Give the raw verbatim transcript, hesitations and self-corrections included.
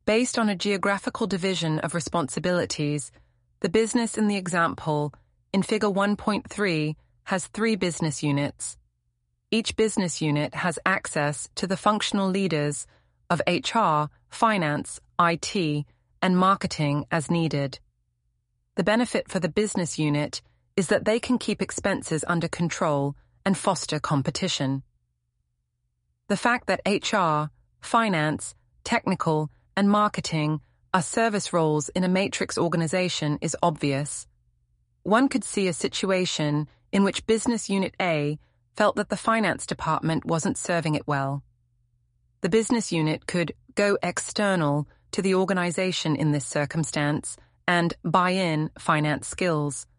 Based on a geographical division of responsibilities, the business in the example in Figure one point three has three business units. Each business unit has access to the functional leaders of H R, finance, I T, and marketing as needed. The benefit for the business unit is that they can keep expenses under control and foster competition. The fact that H R, finance, technical, and marketing are service roles in a matrix organization is obvious. One could see a situation in which Business Unit A felt that the finance department wasn't serving it well. The business unit could go external to the organization in this circumstance and buy in finance skills.